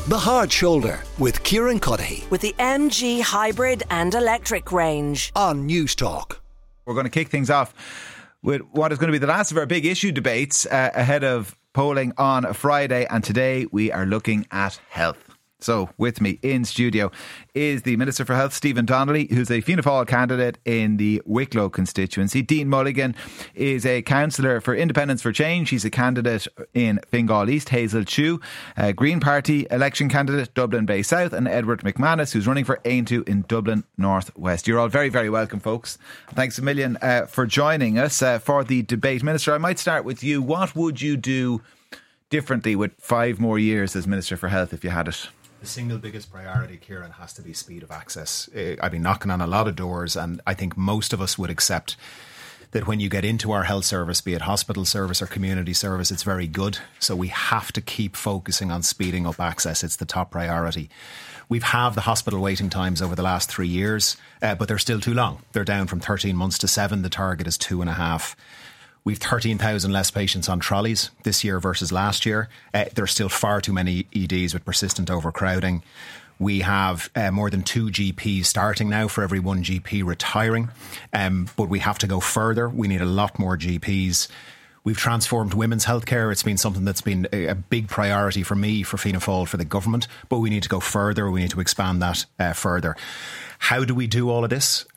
The Hard Shoulder with Kieran Cuddihy. With the MG hybrid and electric range. On News Talk. We're going to kick things off with what is going to be the last of our big issue debates ahead of polling on Friday. And today we are looking at health. So with me in studio is the Minister for Health, Stephen Donnelly, who's a Fianna Fáil candidate in the Wicklow constituency. Dean Mulligan is a councillor for Independence for Change. He's a candidate in Fingal East. Hazel Chu, Green Party election candidate, Dublin Bay South. And Edward McManus, who's running for Aontú in Dublin North West. You're all very, very welcome, folks. Thanks a million for joining us for the debate. Minister, I might start with you. What would you do differently with 5 more years as Minister for Health if you had it? The single biggest priority, Kieran, has to be speed of access. I've been knocking on a lot of doors, and I think most of us would accept that when you get into our health service, be it hospital service or community service, it's very good. So we have to keep focusing on speeding up access. It's the top priority. We've halved the hospital waiting times over the last 3 years, but they're still too long. They're down from 13 months to 7. The target is 2.5. We've 13,000 less patients on trolleys this year versus last year. There's still far too many EDs with persistent overcrowding. We have more than 2 GPs starting now for every 1 GP retiring. But we have to go further. We need a lot more GPs. We've transformed women's healthcare. It's been something that's been a big priority for me, for Fianna Fáil, for the government. But we need to go further. We need to expand that further. How do we do all of this?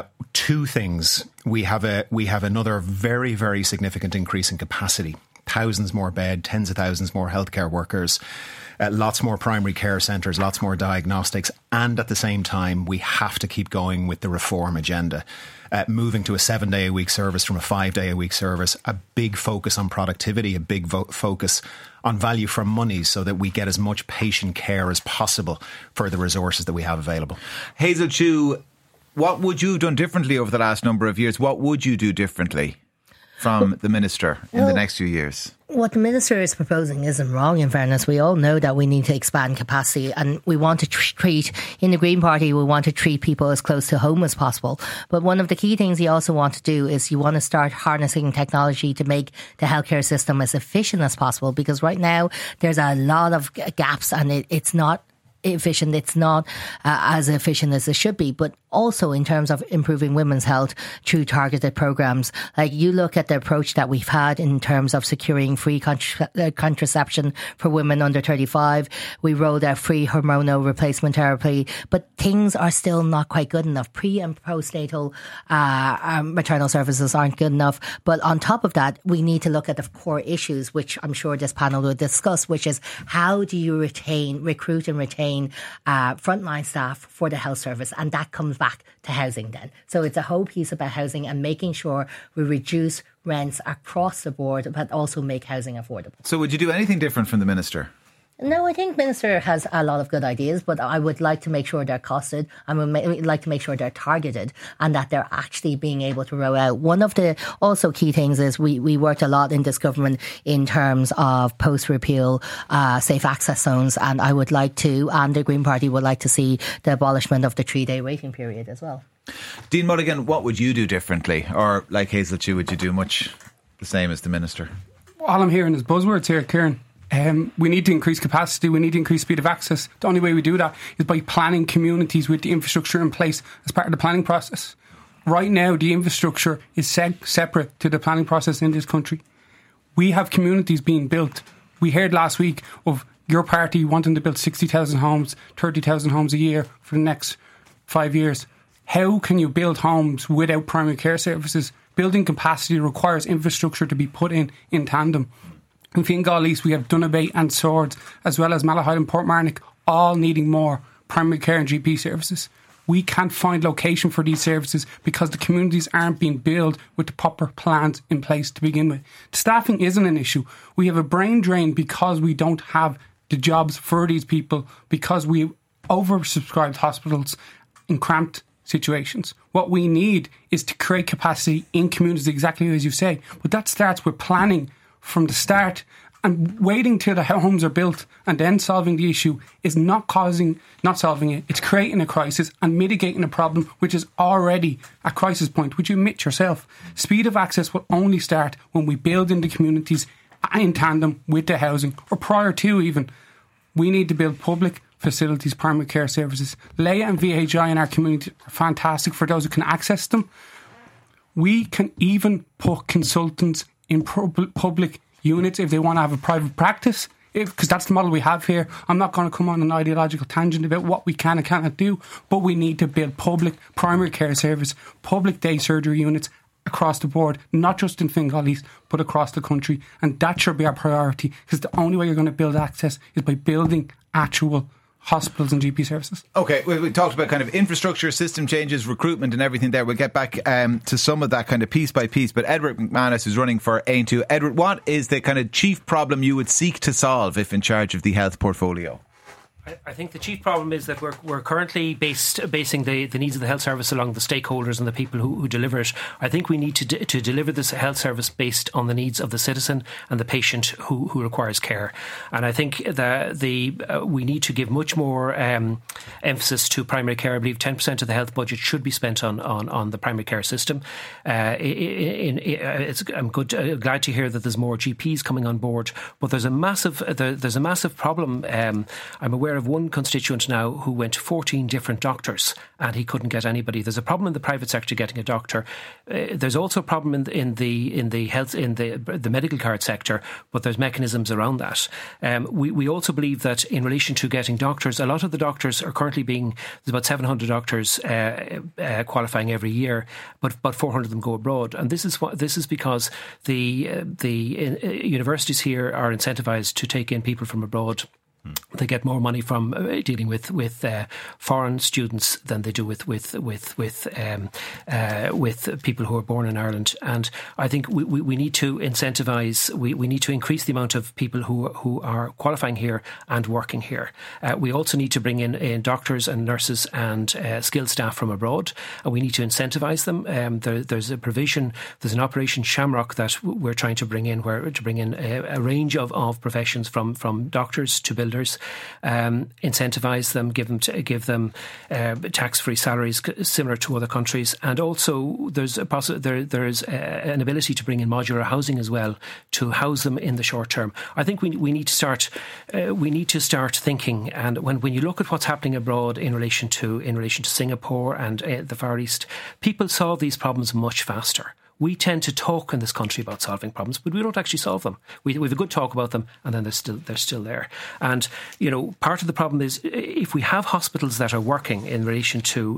2 things. We have another very, very significant increase in capacity. Thousands more beds, tens of thousands more healthcare workers, lots more primary care centres, lots more diagnostics. And at the same time, we have to keep going with the reform agenda. Moving to a 7-day-a-week service from a 5-day-a-week service, a big focus on productivity, a big focus on value for money so that we get as much patient care as possible for the resources that we have available. Hazel Chu, what would you have done differently over the last number of years? What would you do differently from the Minister in the next few years? What the Minister is proposing isn't wrong, in fairness. We all know that we need to expand capacity, and we want to treat, in the Green Party, we want to treat people as close to home as possible. But one of the key things you also want to do is you want to start harnessing technology to make the healthcare system as efficient as possible, because right now there's a lot of gaps and it's not efficient. It's not as efficient as it should be, but also in terms of improving women's health through targeted programs. Like, you look at the approach that we've had in terms of securing free contraception for women under 35. We rolled out free hormonal replacement therapy, but things are still not quite good enough. Pre and postnatal maternal services aren't good enough. But on top of that, we need to look at the core issues, which I'm sure this panel will discuss, which is how do you recruit and retain frontline staff for the health service? And that comes back to housing then. So it's a whole piece about housing and making sure we reduce rents across the board, but also make housing affordable. So would you do anything different from the Minister? No, I think Minister has a lot of good ideas, but I would like to make sure they're costed. I would like to make sure they're targeted and that they're actually being able to roll out. One of the also key things is we worked a lot in this government in terms of post-repeal safe access zones, and I would like to, and the Green Party would like to see the abolishment of the 3-day waiting period as well. Dean Mulligan, what would you do differently? Or, like Hazel Chu, would you do much the same as the Minister? All I'm hearing is buzzwords here, Kieran. We need to increase capacity, we need to increase speed of access. The only way we do that is by planning communities with the infrastructure in place as part of the planning process. Right now, the infrastructure is separate to the planning process in this country. We have communities being built. We heard last week of your party wanting to build 60,000 homes, 30,000 homes a year for the next 5 years. How can you build homes without primary care services? Building capacity requires infrastructure to be put in tandem. In Fingal East, we have Donabate and Swords, as well as Malahide and Portmarnock, all needing more primary care and GP services. We can't find location for these services because the communities aren't being built with the proper plans in place to begin with. Staffing isn't an issue. We have a brain drain because we don't have the jobs for these people, because we oversubscribed hospitals in cramped situations. What we need is to create capacity in communities, exactly as you say. But that starts with planning from the start, and waiting till the homes are built and then solving the issue is not solving it. It's creating a crisis and mitigating a problem which is already a crisis point, which you admit yourself. Speed of access will only start when we build in the communities in tandem with the housing, or prior to even. We need to build public facilities, primary care services. Leia and VHI in our community are fantastic for those who can access them. We can even put consultants in public units if they want to have a private practice, because that's the model we have here. I'm not going to come on an ideological tangent about what we can and cannot do, but we need to build public primary care service, public day surgery units across the board, not just in Fingallies, but across the country. And that should be our priority, because the only way you're going to build access is by building actual hospitals and GP services. Okay, we talked about kind of infrastructure, system changes, recruitment and everything there. We'll get back to some of that kind of piece by piece. But Edward McManus is running for Aontú. Edward, what is the kind of chief problem you would seek to solve if in charge of the health portfolio? I think the chief problem is that we're currently basing the needs of the health service along the stakeholders and the people who deliver it. I think we need to deliver this health service based on the needs of the citizen and the patient who requires care. And I think that we need to give much more emphasis to primary care. I believe 10% of the health budget should be spent on the primary care system. I'm glad to hear that there's more GPs coming on board, but there's a massive problem. I'm aware of one constituent now who went to 14 different doctors and he couldn't get anybody. There's a problem in the private sector getting a doctor. There's also a problem in the medical card sector, but there's mechanisms around that. We also believe that in relation to getting doctors, a lot of the doctors are currently there's about 700 doctors qualifying every year, but 400 of them go abroad. And this is because the universities here are incentivised to take in people from abroad. They get more money from dealing with foreign students than they do with people who are born in Ireland. And I think we need to incentivise. We need to increase the amount of people who are qualifying here and working here. We also need to bring in doctors and nurses and skilled staff from abroad, and we need to incentivise them. There's a provision. There's an Operation Shamrock that we're trying to bring in, a range of professions from doctors to builders. Incentivise them, give them tax-free salaries similar to other countries, and also there's an ability to bring in modular housing as well to house them in the short term. I think we need to start thinking, and when you look at what's happening abroad in relation to Singapore and the Far East, people solve these problems much faster. We tend to talk in this country about solving problems, but we don't actually solve them. We have a good talk about them, and then they're still there. And part of the problem is if we have hospitals that are working in relation to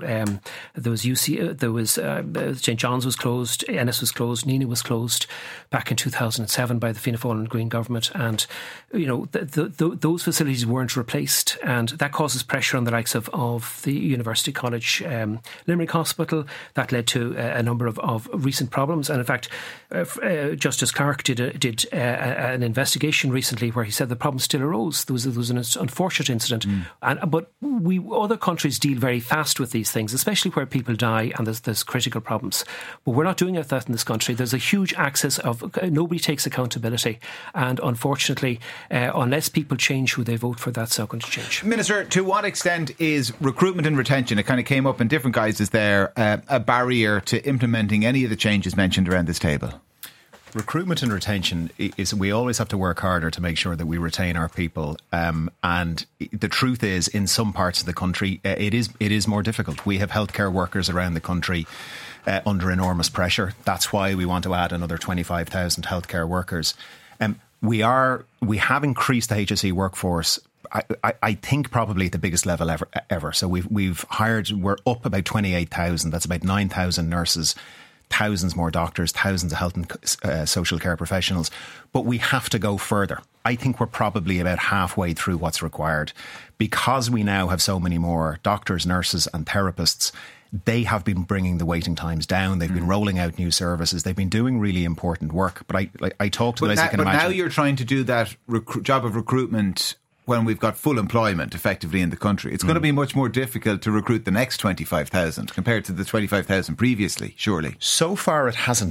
St John's was closed, Ennis was closed, Nina was closed back in 2007 by the Fianna Fáil and Green government, and those facilities weren't replaced, and that causes pressure on the likes of the University College Limerick Hospital. That led to a number of recent problems. And in fact, Justice Clark did an investigation recently where he said the problem still arose. There was an unfortunate incident, but other countries deal very fast with these things, especially where people die and there's critical problems. But we're not doing that in this country. There's a huge axis of nobody takes accountability, and unfortunately, unless people change who they vote for, that's not going to change. Minister, to what extent is recruitment and retention, it kind of came up in different guises there, a barrier to implementing any of the changes mentioned around this table? Recruitment and retention is, we always have to work harder to make sure that we retain our people. And the truth is, in some parts of the country, it is more difficult. We have healthcare workers around the country under enormous pressure. That's why we want to add another 25,000 healthcare workers. We have increased the HSE workforce. I think probably at the biggest level ever. So we're up about 28,000. That's about 9,000 nurses, thousands more doctors, thousands of health and social care professionals. But we have to go further. I think we're probably about halfway through what's required. Because we now have so many more doctors, nurses and therapists, they have been bringing the waiting times down. They've been rolling out new services. They've been doing really important work. But I talked to them, as you can imagine. But now you're trying to do that job of recruitment when we've got full employment effectively in the country. It's going to be much more difficult to recruit the next 25,000 compared to the 25,000 previously, surely. So far it hasn't been.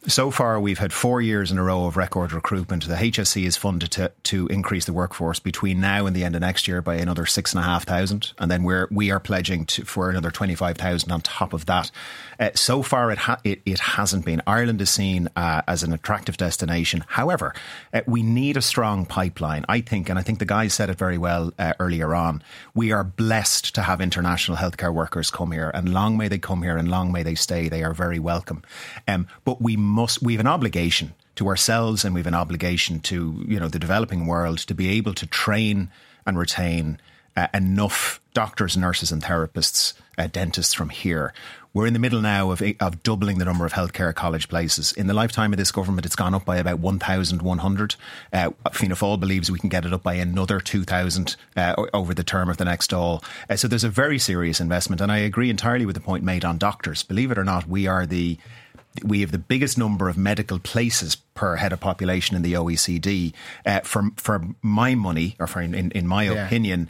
So far, we've had 4 years in a row of record recruitment. The HSE is funded to increase the workforce between now and the end of next year by another 6,500, and then we are pledging for another 25,000 on top of that. So far, it hasn't been. Ireland is seen as an attractive destination. However, we need a strong pipeline, I think, and I think the guys said it very well earlier on. We are blessed to have international healthcare workers come here, and long may they come here and long may they stay. They are very welcome. But we have an obligation to ourselves, and we have an obligation to the developing world to be able to train and retain enough doctors, nurses and therapists, dentists from here. We're in the middle now of doubling the number of healthcare college places. In the lifetime of this government, it's gone up by about 1,100. Fianna Fáil believes we can get it up by another 2,000 over the term of the next Dáil. So there's a very serious investment, and I agree entirely with the point made on doctors. Believe it or not, we have the biggest number of medical places per head of population in the OECD. For my money, or in my opinion,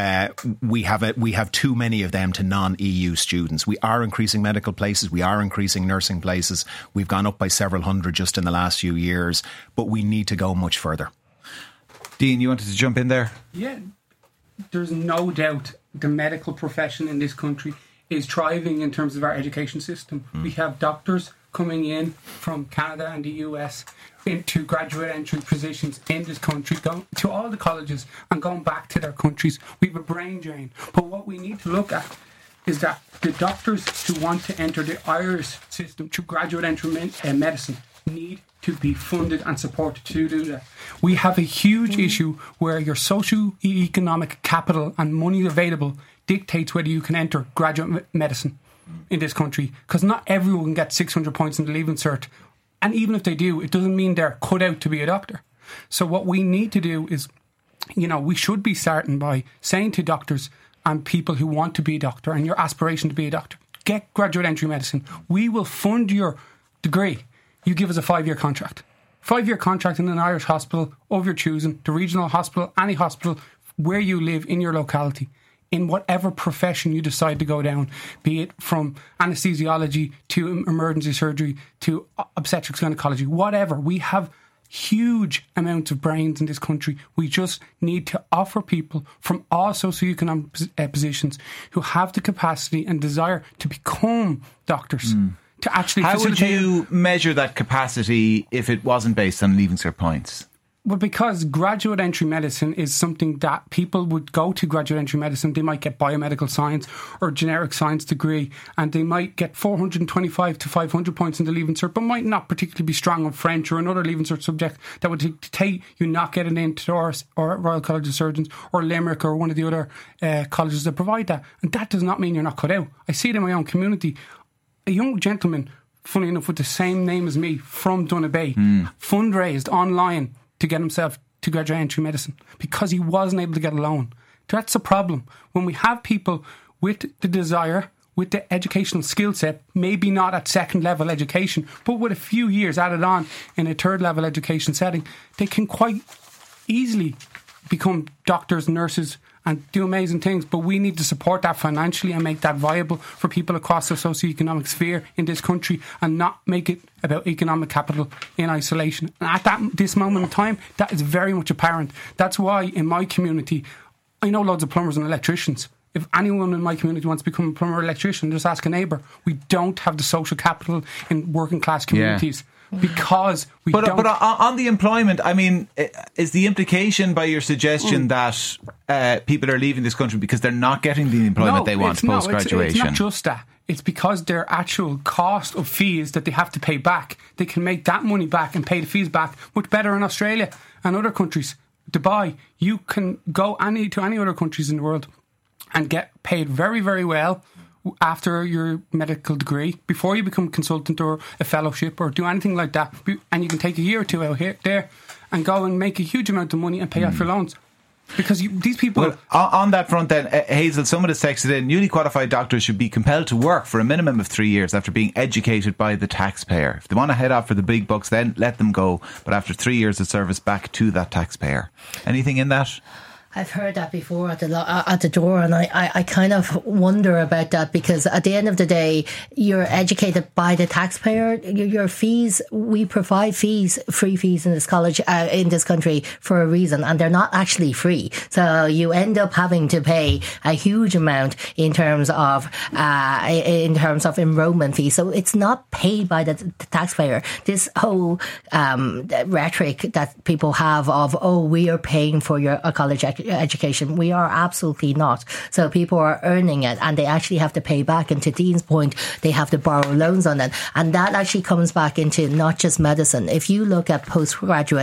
we have too many of them to non-EU students. We are increasing medical places. We are increasing nursing places. We've gone up by several hundred just in the last few years, but we need to go much further. Dean, you wanted to jump in there? Yeah, there's no doubt the medical profession in this country is thriving in terms of our education system. We have doctors coming in from Canada and the US into graduate entry positions in this country, going to all the colleges and going back to their countries. We have a brain drain. But what we need to look at is that the doctors who want to enter the Irish system through graduate entry medicine need to be funded and supported to do that. We have a huge issue where your socio-economic capital and money available dictates whether you can enter graduate medicine in this country, because not everyone can get 600 points in the Leaving Cert, and even if they do, it doesn't mean they're cut out to be a doctor. So what we need to do is, we should be starting by saying to doctors and people who want to be a doctor and your aspiration to be a doctor, get graduate entry medicine. We will fund your degree. You give us a 5-year contract. 5-year contract in an Irish hospital of your choosing, the regional hospital, any hospital where you live in your locality, in whatever profession you decide to go down, be it from anesthesiology to emergency surgery to obstetrics gynecology, whatever. We have huge amounts of brains in this country. We just need to offer people from all socioeconomic positions who have the capacity and desire to become doctors. To actually How would facilitate. you measure that capacity if it wasn't based on Leaving Cert points? Well, because graduate entry medicine is something that people would go to graduate entry medicine. They might get biomedical science or generic science degree, and they might get 425 to 500 points in the Leaving Cert, but might not particularly be strong on French or another Leaving Cert subject that would dictate you not getting into Doris or Royal College of Surgeons or Limerick or one of the other colleges that provide that. And that does not mean you're not cut out. I see it in my own community. A young gentleman, funny enough, with the same name as me, from Donabay, fundraised online to get himself to graduate entry medicine because he wasn't able to get a loan. That's a problem. When we have people with the desire, with the educational skill set, maybe not at second level education, but with a few years added on in a third level education setting, they can quite easily become doctors, nurses, and do amazing things. But we need to support that financially and make that viable for people across the socioeconomic sphere in this country, and not make it about economic capital in isolation. And at this moment in time, that is very much apparent. That's why in my community, I know loads of plumbers and electricians. If anyone in my community wants to become a plumber or electrician, just ask a neighbour. We don't have the social capital in working class communities. Because we don't. But on the employment, I mean, is the implication by your suggestion that people are leaving this country because they're not getting the employment they want post-graduation? It's not just that. It's because their actual cost of fees that they have to pay back, they can make that money back and pay the fees back much better in Australia and other countries. Dubai, you can go to any other countries in the world and get paid very, very well after your medical degree, before you become a consultant or a fellowship or do anything like that, and you can take a year or two out there and go and make a huge amount of money and pay off your loans. Because these people... Well, on that front then, Hazel, someone has texted in, newly qualified doctors should be compelled to work for a minimum of 3 years after being educated by the taxpayer. If they want to head off for the big bucks, then let them go. But after 3 years of service, back to that taxpayer. Anything in that? I've heard that before at the door, and I kind of wonder about that, because at the end of the day, you're educated by the taxpayer. Your fees, we provide fees, free fees in this college, in this country for a reason, and they're not actually free. So you end up having to pay a huge amount in terms of enrollment fees. So it's not paid by the taxpayer. This whole rhetoric that people have of, oh, we are paying for your college education. We are absolutely not. So people are earning it, and they actually have to pay back. And to Dean's point, they have to borrow loans on it. And that actually comes back into not just medicine. If you look at postgraduate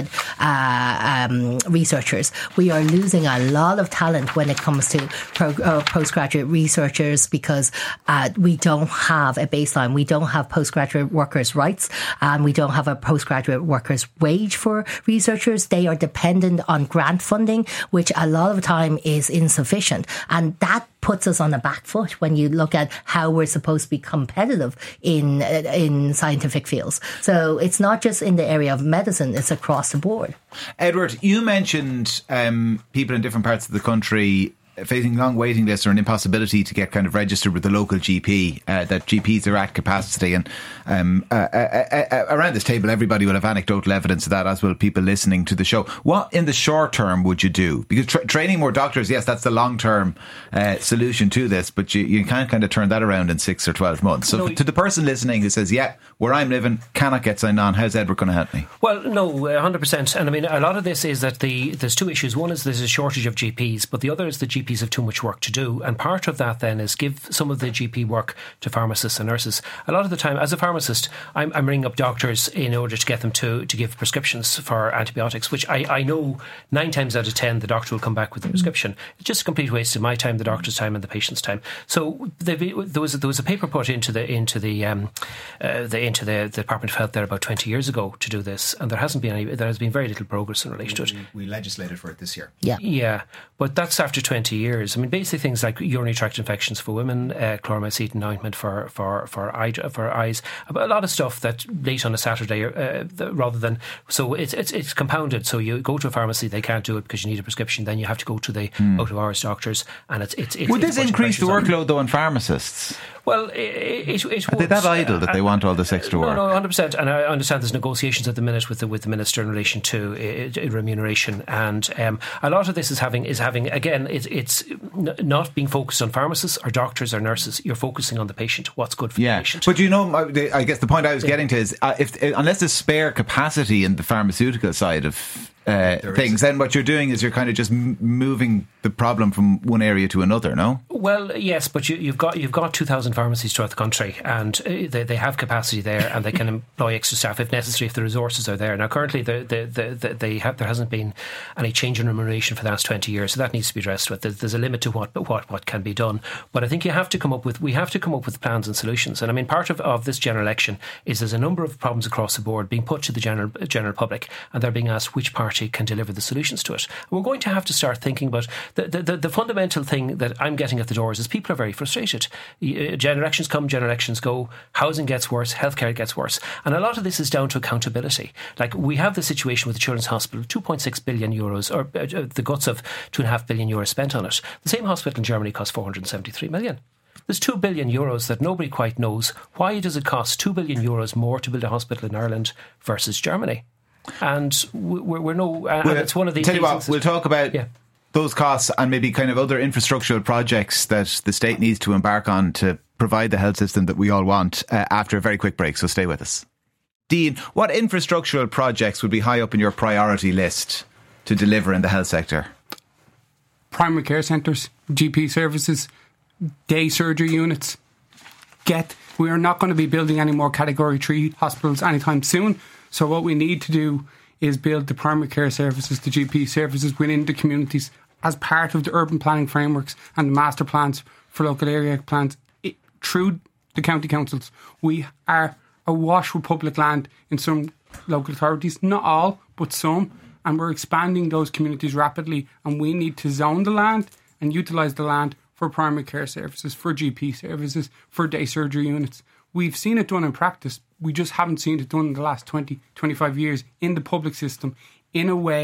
researchers, we are losing a lot of talent when it comes to postgraduate researchers, because we don't have a baseline. We don't have postgraduate workers' rights, and we don't have a postgraduate workers' wage for researchers. They are dependent on grant funding, which a lot of the time is insufficient. And that puts us on the back foot when you look at how we're supposed to be competitive in scientific fields. So it's not just in the area of medicine, it's across the board. Edward, you mentioned people in different parts of the country facing long waiting lists or an impossibility to get kind of registered with the local GP, that GPs are at capacity. And around this table, everybody will have anecdotal evidence of that, as will people listening to the show. What in the short term would you do? Because training more doctors, yes, that's the long term solution to this, but you can't kind of turn that around in 6 or 12 months. So to the person listening who says, yeah, where I'm living, cannot get signed on, how's Edward going to help me? Well, no, 100%. And I mean, a lot of this is that there's two issues. One is there's a shortage of GPs, but the other is the GPs have too much work to do. And part of that then is give some of the GP work to pharmacists and nurses. A lot of the time, as a pharmacist, I'm ringing up doctors in order to get them to give prescriptions for antibiotics, which I know 9 times out of 10 the doctor will come back with a prescription. It's just a complete waste of my time, the doctor's time, and the patient's time. So there was a paper put into the Department of Health there about 20 years ago to do this, and there has been very little progress in relation to it. We legislated for it this year. Yeah, but that's after 20 years. I mean, basic things like urinary tract infections for women, chloromycetin ointment for eyes, a lot of stuff that late on a Saturday, rather than, so it's compounded. So you go to a pharmacy, they can't do it because you need a prescription. Then you have to go to the out of hours doctors, and would this increase the workload though on pharmacists? Well, it are they that idle that they want all this extra work? No, 100%. And I understand there's negotiations at the minute with the minister in relation to remuneration, and a lot of this is having again, it's not being focused on pharmacists or doctors or nurses. You're focusing on the patient. What's good for the patient? But I guess the point I was getting to is unless there's spare capacity in the pharmaceutical side of things, then what you're doing is you're kind of just moving the problem from one area to another, no? Well, yes, but you've got 2,000 pharmacies throughout the country, and they have capacity there, and they can employ extra staff if necessary, if the resources are there. Now, currently, there hasn't been any change in remuneration for the last 20 years, so that needs to be addressed with. There's a limit to what can be done, but I think we have to come up with plans and solutions. And I mean, part of this general election is there's a number of problems across the board being put to the general public, and they're being asked which party can deliver the solutions to it. And we're going to have to start thinking about the fundamental thing that I'm getting at the doors is people are very frustrated. Generations come, generations go. Housing gets worse, healthcare gets worse, and a lot of this is down to accountability. Like, we have the situation with the Children's Hospital, 2.6 billion euros, or the guts of 2.5 billion euros spent on it. The same hospital in Germany costs 473 million. There's 2 billion euros that nobody quite knows. Why does it cost 2 billion euros more to build a hospital in Ireland versus Germany? And it's one of these. Tell you what, we'll talk about those costs and maybe kind of other infrastructural projects that the state needs to embark on to provide the health system that we all want after a very quick break. So stay with us. Dean, what infrastructural projects would be high up in your priority list to deliver in the health sector? Primary care centres, GP services, day surgery units. We are not going to be building any more Category 3 hospitals anytime soon. So what we need to do is build the primary care services, the GP services within the communities as part of the urban planning frameworks and the master plans for local area plans through the county councils. We are awash with public land in some local authorities, not all, but some, and we're expanding those communities rapidly, and we need to zone the land and utilise the land for primary care services, for GP services, for day surgery units. We've seen it done in practice. We just haven't seen it done in the last 20, 25 years in the public system in a way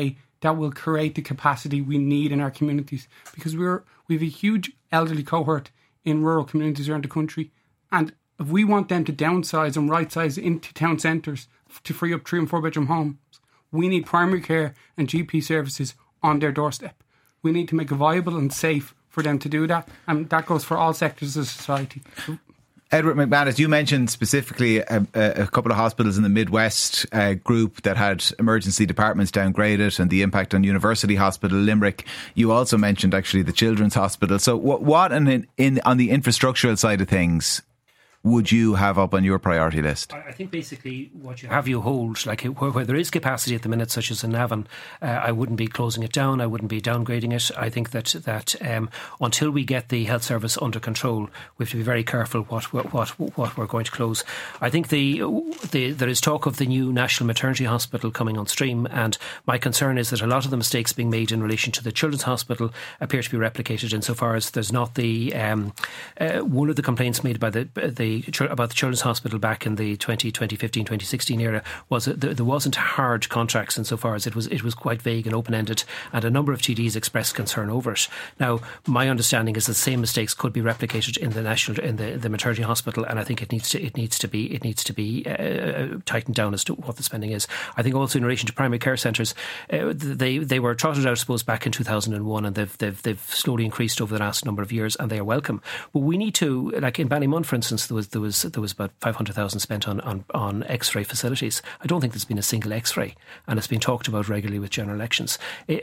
that will create the capacity we need in our communities, because we have a huge elderly cohort in rural communities around the country, and if we want them to downsize and right-size into town centres to free up 3 and 4 bedroom homes, we need primary care and GP services on their doorstep. We need to make it viable and safe for them to do that, and that goes for all sectors of society. Edward McManus, you mentioned specifically a couple of hospitals in the Midwest group that had emergency departments downgraded and the impact on University Hospital Limerick. You also mentioned actually the Children's Hospital. So what on the infrastructural side of things would you have up on your priority list? I think basically what you have, you hold. Like where there is capacity at the minute, such as in Navan, I wouldn't be closing it down. I wouldn't be downgrading it. I think that until we get the health service under control, we have to be very careful what we're going to close. I think there is talk of the new National Maternity Hospital coming on stream, and my concern is that a lot of the mistakes being made in relation to the Children's Hospital appear to be replicated insofar as there's not the one of the complaints made by about the Children's Hospital back in the 2015, 2016 era was that there wasn't hard contracts insofar as it was quite vague and open-ended, and a number of TDs expressed concern over it. Now, my understanding is that the same mistakes could be replicated in the maternity hospital, and I think it needs to be tightened down as to what the spending is. I think also in relation to primary care centres, they were trotted out, I suppose, back in 2001, and they've slowly increased over the last number of years, and they are welcome. But we need to, like in Ballymun, for instance, there was about 500,000 spent on X-ray facilities. I don't think there's been a single X-ray, and it's been talked about regularly with general elections.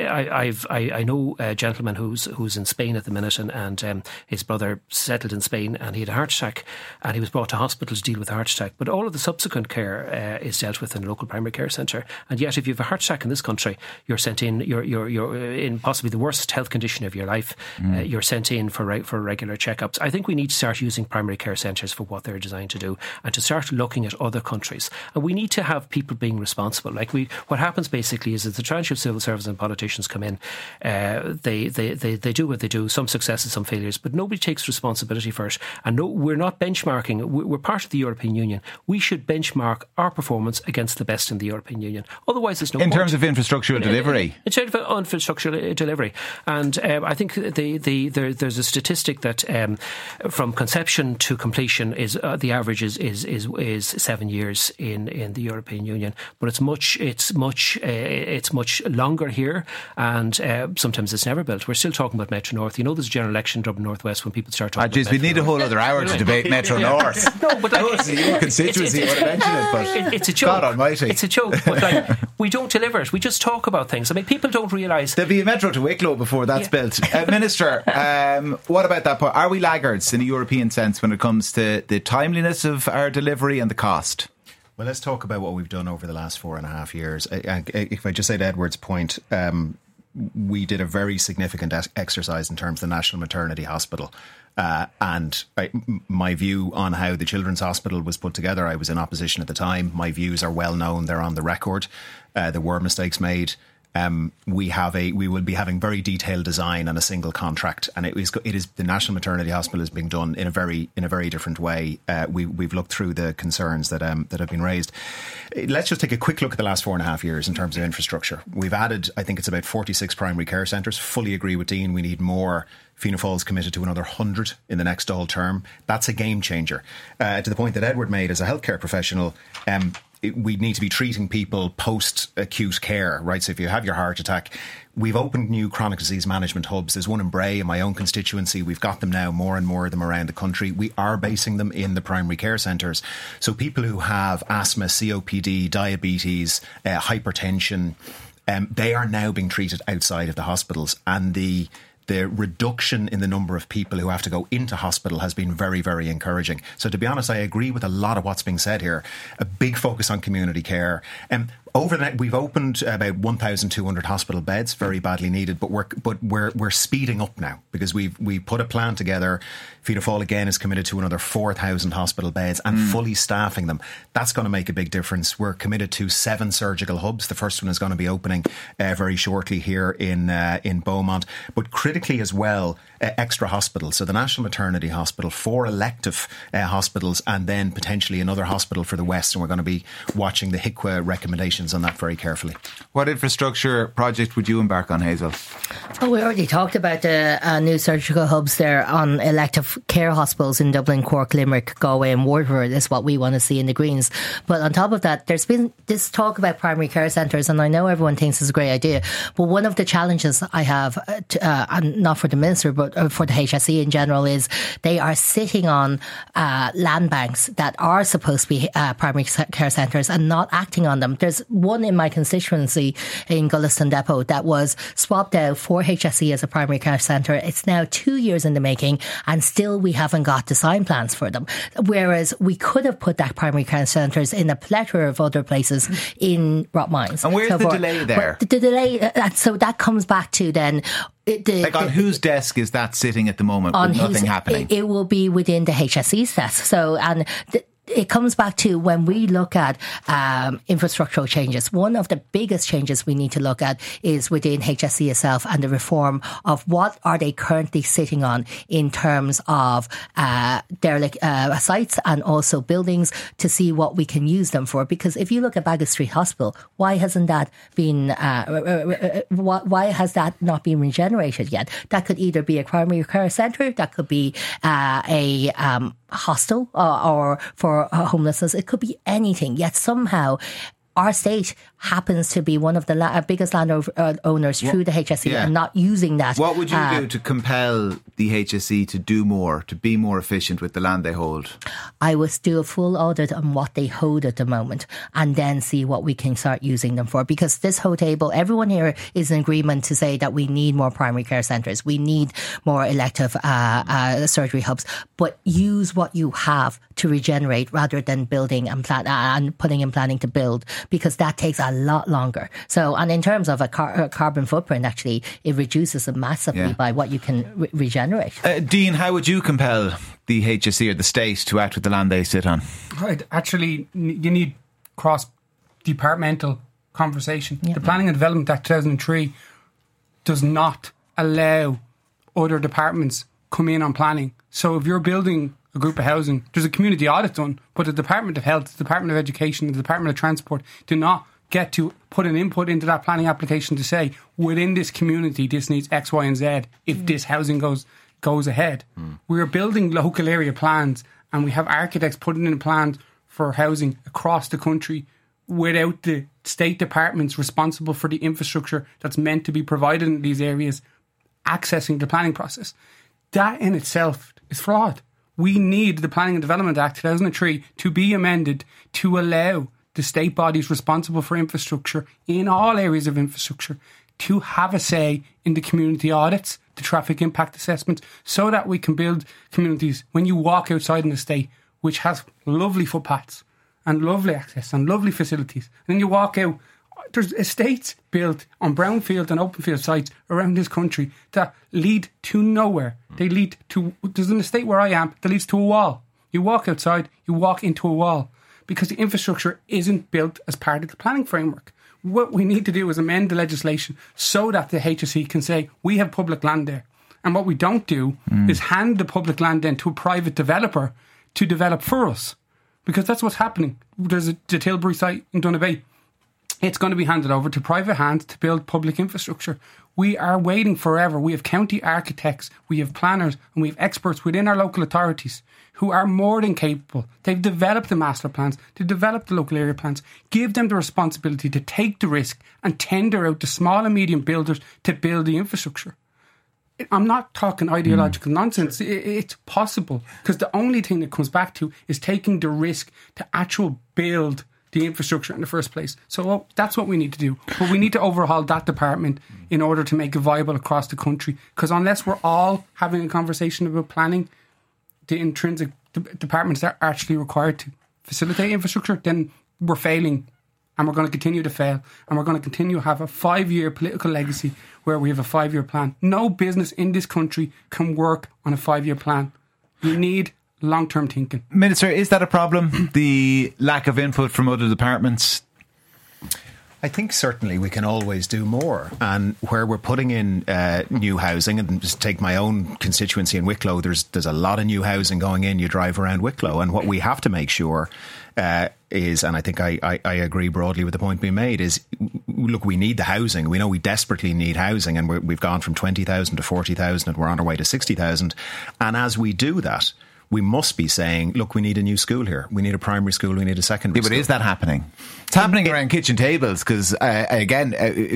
I know a gentleman who's in Spain at the minute, and his brother settled in Spain, and he had a heart attack, and he was brought to hospital to deal with a heart attack. But all of the subsequent care is dealt with in a local primary care centre. And yet, if you have a heart attack in this country, you're sent in. You're in possibly the worst health condition of your life. You're sent in for regular checkups. I think we need to start using primary care centres for what they're designed to do, and to start looking at other countries. And we need to have people being responsible. What happens basically is that the tranche of civil servants and politicians come in, they do what they do, some successes, some failures, but nobody takes responsibility for it. And no, we're not benchmarking. We're part of the European Union. We should benchmark our performance against the best in the European Union. Otherwise, there's no point. In terms of infrastructural delivery? In terms of infrastructural delivery. And I think there's a statistic that from conception to completion is the average is 7 years in the European Union, but it's much longer here, and sometimes it's never built. We're still talking about Metro North. You know, there's a general election in Dublin North West when people start talking about we need a whole other hour to debate Metro North. No, but your constituency would have mentioned it, but it's a joke. God almighty. It's a joke, but we don't deliver it. We just talk about things. I mean, people don't realise there'll be a metro to Wicklow before that's built. Minister, what about that point? Are we laggards in a European sense when it comes to the timeliness of our delivery and the cost? Well, let's talk about what we've done over the last 4.5 years. If I just say to Edward's point, we did a very significant exercise in terms of the National Maternity Hospital. And my view on how the Children's Hospital was put together, I was in opposition at the time. My views are well known. They're on the record. There were mistakes made. We will be having very detailed design and a single contract, and it is the National Maternity Hospital is being done in a very different way. We've looked through the concerns that have been raised. Let's just take a quick look at the last 4.5 years in terms of infrastructure. We've added, I think it's about 46 primary care centres. Fully agree with Dean. We need more. Fianna Fáil's committed to another 100 in the next Dáil term. That's a game changer. To the point that Edward made as a healthcare professional, we need to be treating people post-acute care, right? So if you have your heart attack, we've opened new chronic disease management hubs. There's one in Bray in my own constituency. We've got them now, more and more of them around the country. We are basing them in the primary care centres. So people who have asthma, COPD, diabetes, hypertension, they are now being treated outside of the hospitals. And the reduction in the number of people who have to go into hospital has been very, very encouraging. So to be honest, I agree with a lot of what's being said here. A big focus on community care. Over the night, we've opened about 1,200 hospital beds, very badly needed, but we're speeding up now because we put a plan together. Fianna Fáil again is committed to another 4,000 hospital beds and fully staffing them. That's going to make a big difference. We're committed to 7 surgical hubs. The first one is going to be opening very shortly here in Beaumont. But critically as well, extra hospitals. So the National Maternity Hospital, 4 elective hospitals, and then potentially another hospital for the West. And we're going to be watching the HIQA recommendations on that very carefully. What infrastructure project would you embark on, Hazel? Oh, we already talked about the new surgical hubs there on elective care hospitals in Dublin, Cork, Limerick, Galway and Waterford is what we want to see in the Greens. But on top of that, there's been this talk about primary care centres, and I know everyone thinks it's a great idea, but one of the challenges I have, and not for the Minister, but for the HSE in general, is they are sitting on land banks that are supposed to be primary care centres and not acting on them. There's one in my constituency in Gulliston Depot that was swapped out for HSE as a primary care centre. It's now 2 years in the making, and still we haven't got design plans for them. Whereas we could have put that primary care centres in a plethora of other places in Rottmines. And where's the delay there? The delay, so that comes back to then... on whose desk is that sitting at the moment with nothing happening? It will be within the HSE's desk. So, and it comes back to when we look at infrastructural changes, one of the biggest changes we need to look at is within HSE itself and the reform of what are they currently sitting on in terms of derelict sites and also buildings to see what we can use them for. Because if you look at Baggot Street Hospital, why hasn't that been, why has that not been regenerated yet? That could either be a primary care centre, that could be a hostel or for homelessness. It could be anything. Yet somehow our state happens to be one of the biggest landowners through the HSE and not using that. What would you do to compel the HSE to do more, to be more efficient with the land they hold? I would do a full audit on what they hold at the moment and then see what we can start using them for. Because this whole table, everyone here is in agreement to say that we need more primary care centres. We need more elective surgery hubs. But use what you have to regenerate rather than building and putting in planning to build, because that takes a lot longer. So, and in terms of a carbon footprint, actually, it reduces it massively by what you can regenerate. Dean, how would you compel the HSE or the state to act with the land they sit on? Right. Actually, you need cross-departmental conversation. The Planning and Development Act 2003 does not allow other departments come in on planning. So if you're building a group of housing, there's a community audit done, but the Department of Health, the Department of Education, the Department of Transport do not get to put an input into that planning application to say, within this community, this needs X, Y and Z if this housing goes ahead. We're building local area plans and we have architects putting in plans for housing across the country without the state departments responsible for the infrastructure that's meant to be provided in these areas accessing the planning process. That in itself is flawed. We need the Planning and Development Act 2003 to be amended to allow the state bodies responsible for infrastructure in all areas of infrastructure to have a say in the community audits, the traffic impact assessments, so that we can build communities when you walk outside in the state, which has lovely footpaths and lovely access and lovely facilities. And then you walk out, there's estates built on brownfield and open field sites around this country that lead to nowhere. They lead to, there's an estate where I am that leads to a wall. You walk outside, you walk into a wall because the infrastructure isn't built as part of the planning framework. What we need to do is amend the legislation so that the HSE can say, we have public land there. And what we don't do is hand the public land then to a private developer to develop for us. Because that's what's happening. There's the Tilbury site in Donabay. It's going to be handed over to private hands to build public infrastructure. We are waiting forever. We have county architects, we have planners, and we have experts within our local authorities who are more than capable. They've developed the master plans, they've developed the local area plans. Give them the responsibility to take the risk and tender out to small and medium builders to build the infrastructure. I'm not talking ideological nonsense. It's possible, because the only thing it comes back to is taking the risk to actually build the infrastructure in the first place. So that's what we need to do. But we need to overhaul that department in order to make it viable across the country. Because unless we're all having a conversation about planning, the intrinsic departments that are actually required to facilitate infrastructure, then we're failing. And we're going to continue to fail. And we're going to continue to have a 5-year political legacy where we have a 5-year plan. No business in this country can work on a 5-year plan. You need long-term thinking. Minister, is that a problem? The lack of input from other departments? I think certainly we can always do more. And where we're putting in new housing, and just take my own constituency in Wicklow, there's a lot of new housing going in. You drive around Wicklow, and what we have to make sure is, and I think I agree broadly with the point being made, is, look, we need the housing. We know we desperately need housing, and we've gone from 20,000 to 40,000, and we're on our way to 60,000. And as we do that, we must be saying, look, we need a new school here. We need a primary school. We need a secondary school. But is that happening? It's happening around kitchen tables because, again,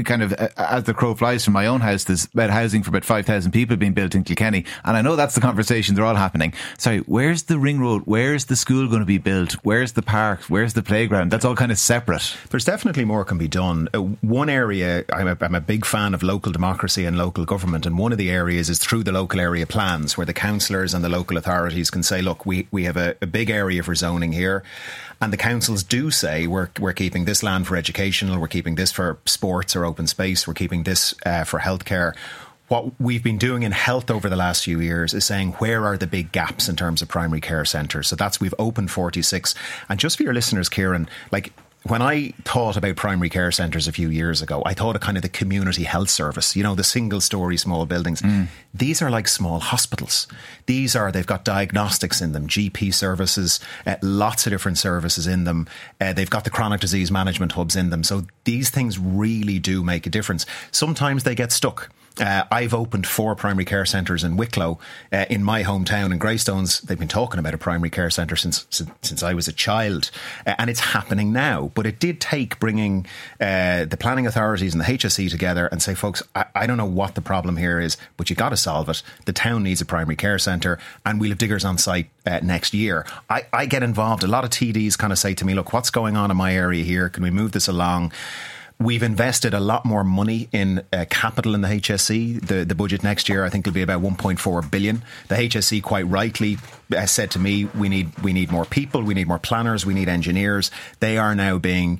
as the crow flies from my own house, there's about housing for about 5,000 people being built in Kilkenny. And I know that's the conversation. They're all happening. Sorry, where's the ring road? Where's the school going to be built? Where's the park? Where's the playground? That's all kind of separate. There's definitely more can be done. One area, I'm a big fan of local democracy and local government. And one of the areas is through the local area plans, where the councillors and the local authorities can say, look, we have a big area for zoning here, and the councils do say we're keeping this land for educational, we're keeping this for sports or open space, we're keeping this for healthcare. What we've been doing in health over the last few years is saying, where are the big gaps in terms of primary care centres? So we've opened 46. And just for your listeners, Kieran, when I thought about primary care centres a few years ago, I thought of kind of the community health service, the single-storey small buildings. These are like small hospitals. They've got diagnostics in them, GP services, lots of different services in them. They've got the chronic disease management hubs in them. So these things really do make a difference. Sometimes they get stuck. I've opened 4 primary care centres in Wicklow, in my hometown in Greystones. They've been talking about a primary care centre since I was a child, and it's happening now. But it did take bringing the planning authorities and the HSE together and say, folks, I don't know what the problem here is, but you got to solve it. The town needs a primary care centre, and we'll have diggers on site next year. I get involved. A lot of TDs kind of say to me, look, what's going on in my area here? Can we move this along? We've invested a lot more money in capital in the HSE. The budget next year, I think, will be about 1.4 billion. The HSE quite rightly said to me, we need more people, we need more planners, we need engineers. They are now being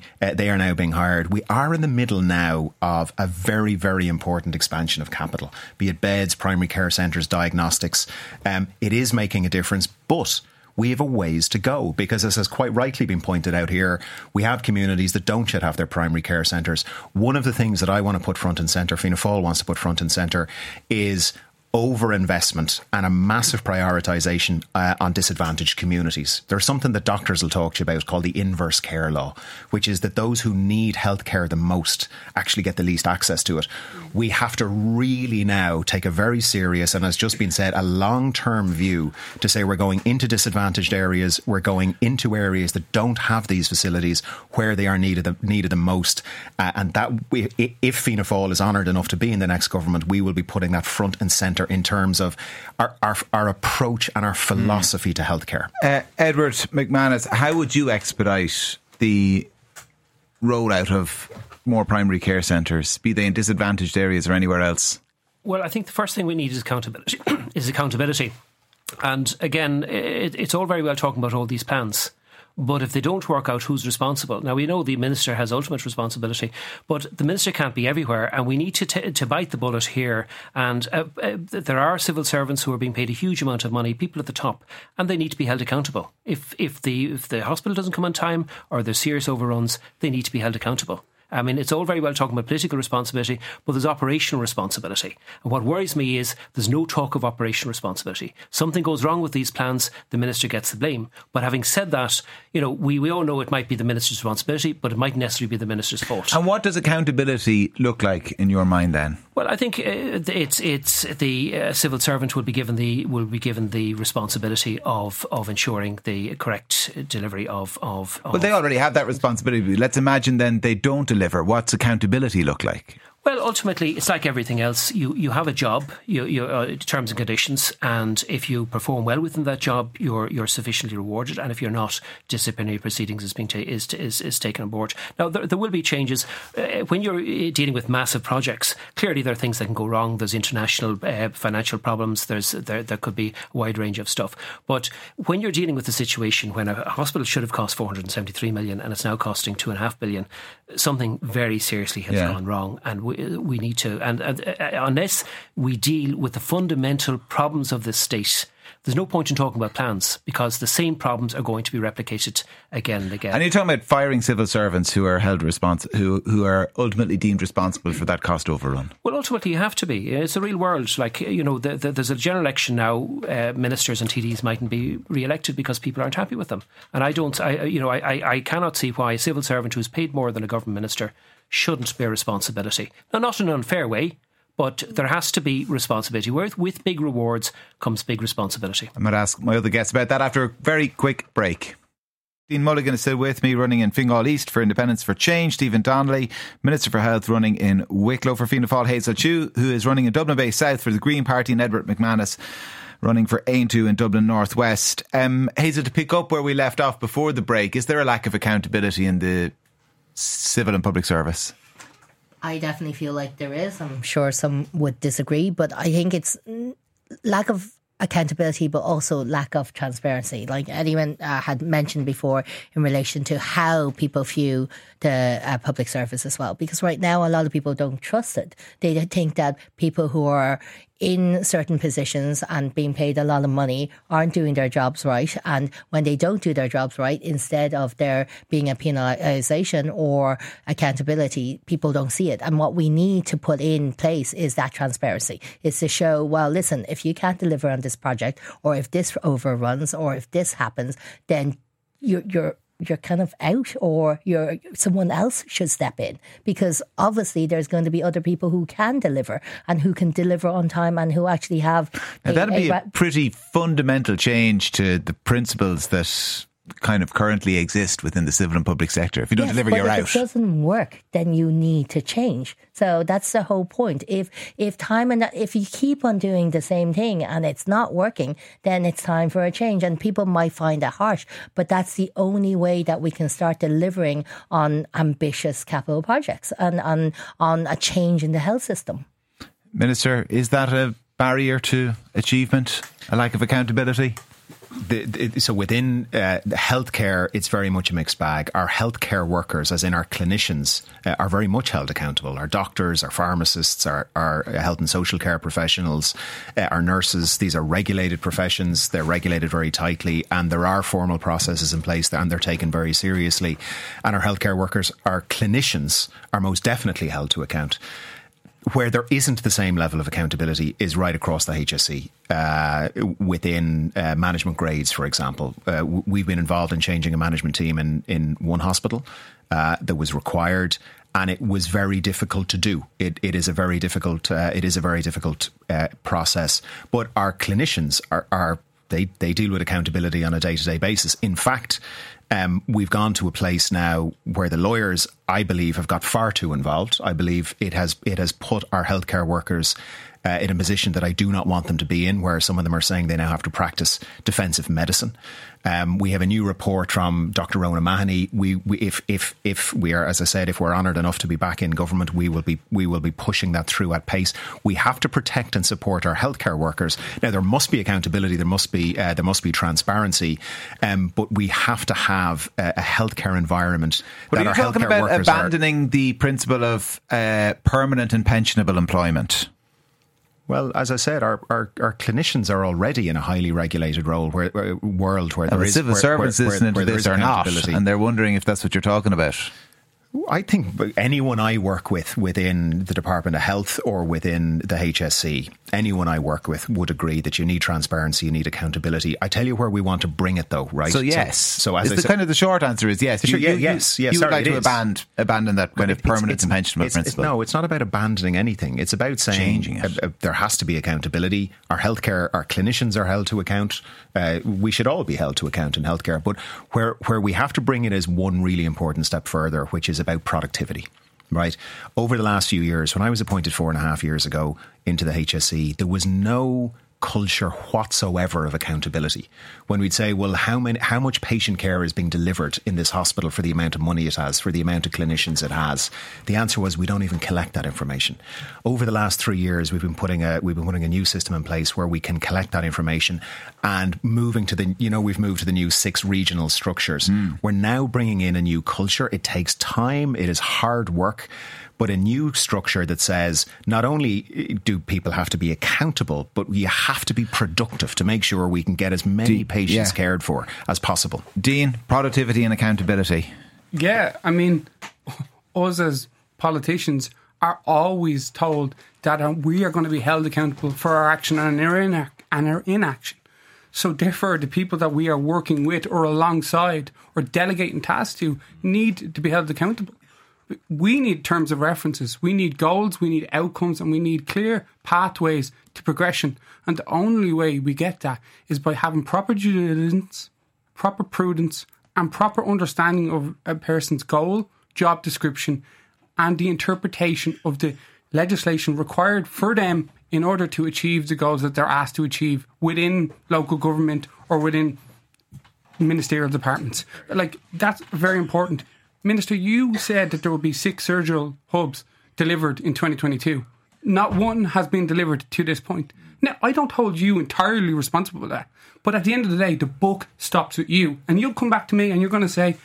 hired. We are in the middle now of a very, very important expansion of capital, be it beds, primary care centres, diagnostics. It is making a difference, but we have a ways to go, because, as has quite rightly been pointed out here, we have communities that don't yet have their primary care centres. One of the things that I want to put front and centre, Fianna Fáil wants to put front and centre, is over-investment and a massive prioritisation on disadvantaged communities. There's something that doctors will talk to you about called the inverse care law, which is that those who need healthcare the most actually get the least access to it. We have to really now take a very serious, and as just been said, a long-term view to say we're going into disadvantaged areas, we're going into areas that don't have these facilities where they are needed the most, and that if Fianna Fáil is honoured enough to be in the next government, we will be putting that front and centre in terms of our approach and our philosophy to healthcare. Edward McManus, how would you expedite the rollout of more primary care centres, be they in disadvantaged areas or anywhere else? Well, I think the first thing we need is accountability. And again, it's all very well talking about all these plans, but if they don't work out, who's responsible? Now, we know the Minister has ultimate responsibility, but the Minister can't be everywhere, and we need to bite the bullet here. And there are civil servants who are being paid a huge amount of money, people at the top, and they need to be held accountable. If the hospital doesn't come on time or there's serious overruns, they need to be held accountable. I mean, it's all very well talking about political responsibility, but there's operational responsibility. And what worries me is there's no talk of operational responsibility. Something goes wrong with these plans, the Minister gets the blame. But having said that, we all know it might be the Minister's responsibility, but it mightn't necessarily be the Minister's fault. And what does accountability look like in your mind then? Well, I think it's the civil servant will be given the responsibility of ensuring the correct delivery of. Well, they already have that responsibility. Let's imagine then they don't deliver. What's accountability look like? Well, ultimately, it's like everything else. You have a job, terms and conditions, and if you perform well within that job, you're sufficiently rewarded. And if you're not, disciplinary proceedings is taken on board. Now, there will be changes when you're dealing with massive projects. Clearly, there are things that can go wrong. There's international financial problems. There could be a wide range of stuff. But when you're dealing with a situation when a hospital should have cost 473 million and it's now costing 2.5 billion, something very seriously has gone wrong. And we need to. And unless we deal with the fundamental problems of this state, there's no point in talking about plans, because the same problems are going to be replicated again and again. And you're talking about firing civil servants who are held who are ultimately deemed responsible for that cost overrun. Well, ultimately you have to be. It's a real world. Like, there's a general election now. Ministers and TDs mightn't be re-elected because people aren't happy with them. And I cannot see why a civil servant who's paid more than a government minister shouldn't bear responsibility. Now, not in an unfair way, but there has to be responsibility. With big rewards comes big responsibility. I might ask my other guests about that after a very quick break. Dean Mulligan is still with me, running in Fingal East for Independence for Change. Stephen Donnelly, Minister for Health, running in Wicklow for Fianna Fáil. Hazel Chu, who is running in Dublin Bay South for the Green Party, and Edward McManus, running for Aontú in Dublin North West. Hazel, to pick up where we left off before the break, is there a lack of accountability in the civil and public service? I definitely feel like there is. I'm sure some would disagree, but I think it's lack of accountability, but also lack of transparency. Like anyone had mentioned before, in relation to how people view the public service as well. Because right now, a lot of people don't trust it. They think that people who are in certain positions and being paid a lot of money aren't doing their jobs right. And when they don't do their jobs right, instead of there being a penalisation or accountability, people don't see it. And what we need to put in place is that transparency. It's to show, well, listen, if you can't deliver on this project, or if this overruns, or if this happens, then you're kind of out, or someone else should step in, because obviously there's going to be other people who can deliver and who can deliver on time and who actually have. Now, that'd be a pretty fundamental change to the principles that kind of currently exist within the civil and public sector. If you don't deliver, you're out. If it doesn't work, then you need to change. So that's the whole point. If you keep on doing the same thing and it's not working, then it's time for a change. And people might find it harsh, but that's the only way that we can start delivering on ambitious capital projects and on a change in the health system. Minister, is that a barrier to achievement, a lack of accountability? So within healthcare, it's very much a mixed bag. Our healthcare workers, as in our clinicians, are very much held accountable. Our doctors, our pharmacists, our health and social care professionals, our nurses, these are regulated professions. They're regulated very tightly, and there are formal processes in place, and they're taken very seriously. And our healthcare workers, our clinicians, are most definitely held to account. Where there isn't the same level of accountability is right across the HSE. Within management grades, for example. We've been involved in changing a management team in one hospital that was required, and it was very difficult to do. It is a very difficult process. But our clinicians they deal with accountability on a day-to-day basis. In fact, we've gone to a place now where the lawyers, I believe, have got far too involved. I believe it has put our healthcare workers in a position that I do not want them to be in, where some of them are saying they now have to practice defensive medicine. We have a new report from Dr. Rona Mahoney. If we are, as I said, if we're honoured enough to be back in government, we will be pushing that through at pace. We have to protect and support our healthcare workers. Now, there must be accountability. There must be transparency. But we have to have a healthcare environment. But that are you our talking healthcare about workers abandoning the principle of permanent and pensionable employment? Well, as I said, our clinicians are already in a highly regulated world where there is civil service listening to this or not, and they're wondering if that's what you're talking about. I think anyone I work with within the Department of Health or within the HSE, anyone I work with would agree that you need transparency, you need accountability. I tell you where we want to bring it, though, right? So yes. So as kind of the short answer is yes. Yes. You would like to abandon that kind of permanent and pensionable principle. No, it's not about abandoning anything. It's about saying changing it. There has to be accountability. Our healthcare, our clinicians are held to account. We should all be held to account in healthcare. But where we have to bring it is one really important step further, which is about productivity. Right. Over the last few years, when I was appointed 4.5 years ago into the HSE, there was no culture whatsoever of accountability. When we'd say, well, how much patient care is being delivered in this hospital for the amount of money it has, for the amount of clinicians it has, the answer was we don't even collect that information. Over the last 3 years, we've been putting a new system in place where we can collect that information, and we've moved to the new 6 regional structures. We're now bringing in a new culture. It takes time. It is hard work. but a new structure that says not only do people have to be accountable, but you have to be productive to make sure we can get as many patients cared for as possible. Dean, productivity and accountability. Yeah, I mean, us as politicians are always told that we are going to be held accountable for our action and our inaction. So therefore, the people that we are working with or alongside or delegating tasks to need to be held accountable. We need terms of references, we need goals, we need outcomes, and we need clear pathways to progression. And the only way we get that is by having proper due diligence, proper prudence, and proper understanding of a person's goal, job description, and the interpretation of the legislation required for them in order to achieve the goals that they're asked to achieve within local government or within ministerial departments. Like, that's very important. Minister, you said that there will be 6 surgical hubs delivered in 2022. Not one has been delivered to this point. Now, I don't hold you entirely responsible for that. But at the end of the day, the buck stops with you. And you'll come back to me and you're going to say,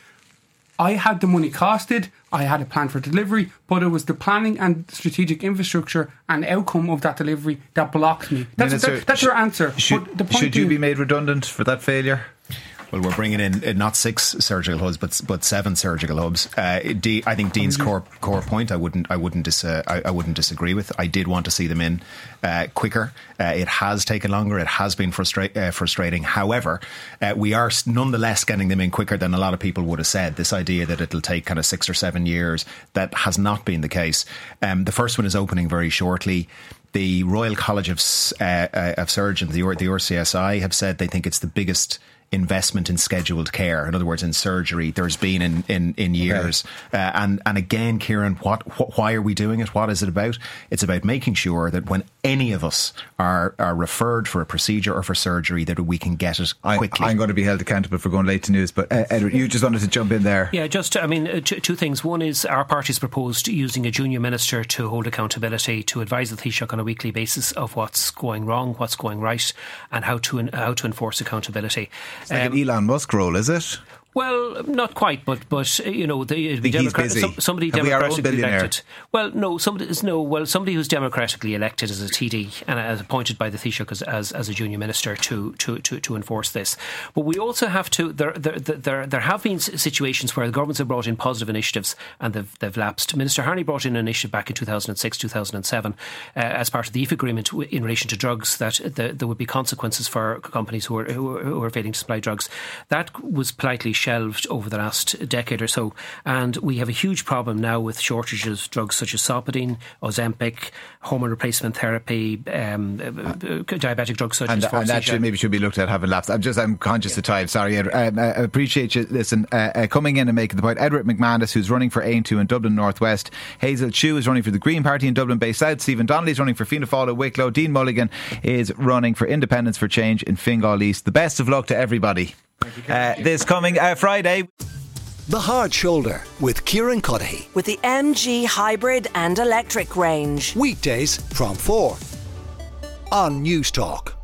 I had the money costed, I had a plan for delivery, but it was the planning and strategic infrastructure and outcome of that delivery that blocked me. That's your answer. Should you be made redundant for that failure? Well, we're bringing in not 6 surgical hubs, but 7 surgical hubs. I think Dean's core point I wouldn't disagree with. I did want to see them in quicker. It has taken longer. It has been frustrating. However, we are nonetheless getting them in quicker than a lot of people would have said. This idea that it'll take kind of 6 or 7 years, that has not been the case. The first one is opening very shortly. The Royal College of Surgeons, the RCSI, have said they think it's the biggest investment in scheduled care, in other words, in surgery, there's been in years. Okay. And again, Kieran, why are we doing it? What is it about? It's about making sure that when any of us are referred for a procedure or for surgery, that we can get it quickly. I'm going to be held accountable for going late to news, but Edward, you just wanted to jump in there. Yeah, two things. One is our party's proposed using a junior minister to hold accountability, to advise the Taoiseach on a weekly basis of what's going wrong, what's going right, and how to enforce accountability. It's like an Elon Musk role, is it? Well, not quite, but you know, somebody democratically elected. Well, no, somebody who's democratically elected as a TD and as appointed by the Taoiseach as a junior minister to enforce this. But we also have to. There have been situations where the governments have brought in positive initiatives and they've lapsed. Minister Harney brought in an initiative back in 2006, 2007 as part of the EIF agreement in relation to drugs, that there would be consequences for companies who are failing to supply drugs. That was politely shelved over the last decade or so, and we have a huge problem now with shortages of drugs such as Solpadeine, Ozempic, hormone replacement therapy, diabetic drugs such as Forxiga. And that maybe should be looked at having lapsed. I'm conscious of time. Sorry, Edward. I appreciate you. Listen, coming in and making the point. Edward McManus, who's running for Aontú in Dublin North West. Hazel Chu is running for the Green Party in Dublin Bay South. Stephen Donnelly is running for Fianna Fáil Wicklow. Dean Mulligan is running for Independence for Change in Fingal East. The best of luck to everybody. This coming Friday. The Hard Shoulder with Kieran Cuddihy. With the MG hybrid and electric range. Weekdays from 4 on News Talk.